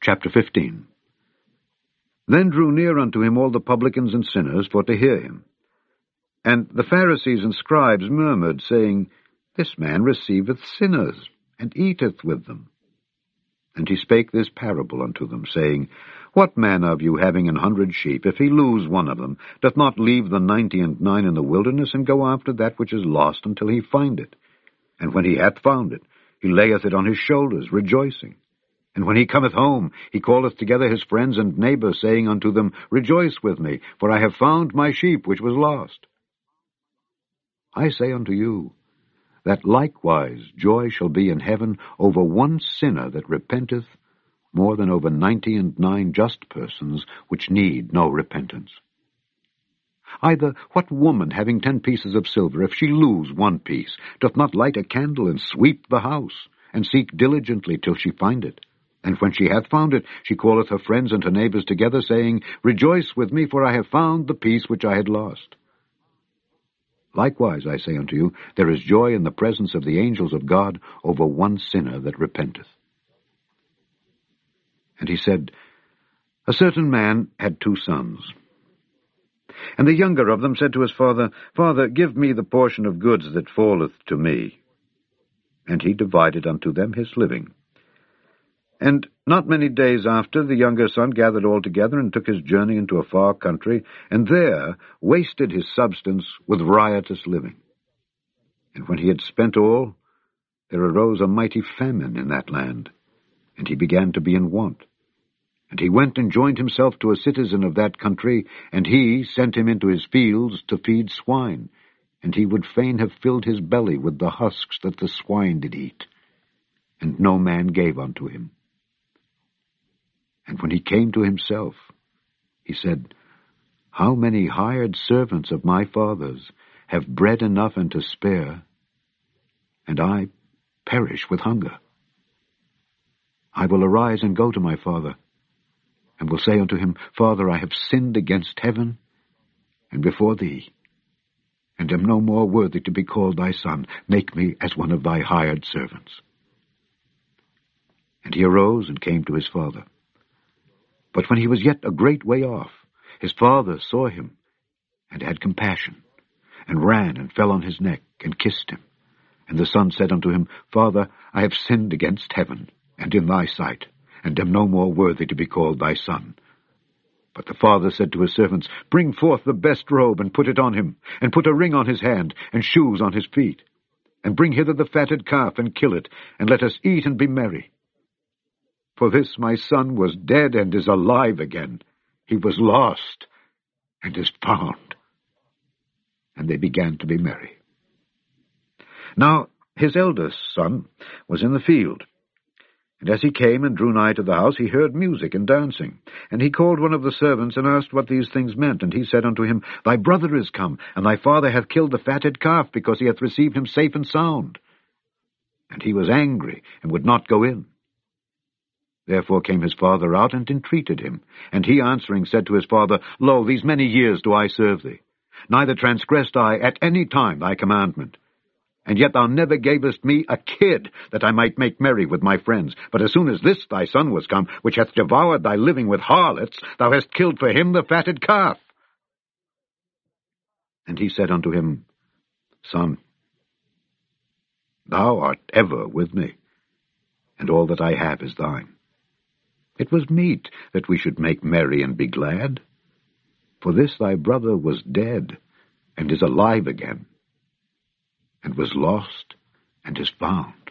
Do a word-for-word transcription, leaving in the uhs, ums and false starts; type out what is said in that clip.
Chapter fifteen. Then drew near unto him all the publicans and sinners for to hear him. And the Pharisees and scribes murmured, saying, This man receiveth sinners, and eateth with them. And he spake this parable unto them, saying, What man of you, having an hundred sheep, if he lose one of them, doth not leave the ninety and nine in the wilderness, and go after that which is lost until he find it? And when he hath found it, he layeth it on his shoulders, rejoicing. And when he cometh home, he calleth together his friends and neighbors, saying unto them, Rejoice with me, for I have found my sheep which was lost. I say unto you, that likewise joy shall be in heaven over one sinner that repenteth, more than over ninety and nine just persons which need no repentance. Either what woman, having ten pieces of silver, if she lose one piece, doth not light a candle and sweep the house, and seek diligently till she find it? And when she hath found it, she calleth her friends and her neighbors together, saying, Rejoice with me, for I have found the piece which I had lost. Likewise, I say unto you, there is joy in the presence of the angels of God over one sinner that repenteth. And he said, A certain man had two sons. And the younger of them said to his father, Father, give me the portion of goods that falleth to me. And he divided unto them his living. And not many days after, the younger son gathered all together, and took his journey into a far country, and there wasted his substance with riotous living. And when he had spent all, there arose a mighty famine in that land, and he began to be in want. And he went and joined himself to a citizen of that country, and he sent him into his fields to feed swine, and he would fain have filled his belly with the husks that the swine did eat. And no man gave unto him. And when he came to himself, he said, How many hired servants of my father's have bread enough and to spare, and I perish with hunger? I will arise and go to my father, and will say unto him, Father, I have sinned against heaven and before thee, and am no more worthy to be called thy son. Make me as one of thy hired servants. And he arose and came to his father. But when he was yet a great way off, his father saw him, and had compassion, and ran and fell on his neck, and kissed him. And the son said unto him, Father, I have sinned against heaven, and in thy sight, and am no more worthy to be called thy son. But the father said to his servants, Bring forth the best robe, and put it on him, and put a ring on his hand, and shoes on his feet. And bring hither the fatted calf, and kill it, and let us eat and be merry. For this my son was dead and is alive again. He was lost and is found. And they began to be merry. Now his eldest son was in the field. And as he came and drew nigh to the house, he heard music and dancing. And he called one of the servants, and asked what these things meant. And he said unto him, Thy brother is come, and thy father hath killed the fatted calf, because he hath received him safe and sound. And he was angry, and would not go in. Therefore came his father out, and entreated him. And he answering said to his father, Lo, these many years do I serve thee. Neither transgressed I at any time thy commandment. And yet thou never gavest me a kid, that I might make merry with my friends. But as soon as this thy son was come, which hath devoured thy living with harlots, thou hast killed for him the fatted calf. And he said unto him, Son, thou art ever with me, and all that I have is thine. It was meet that we should make merry and be glad. For this thy brother was dead, and is alive again, and was lost, and is found.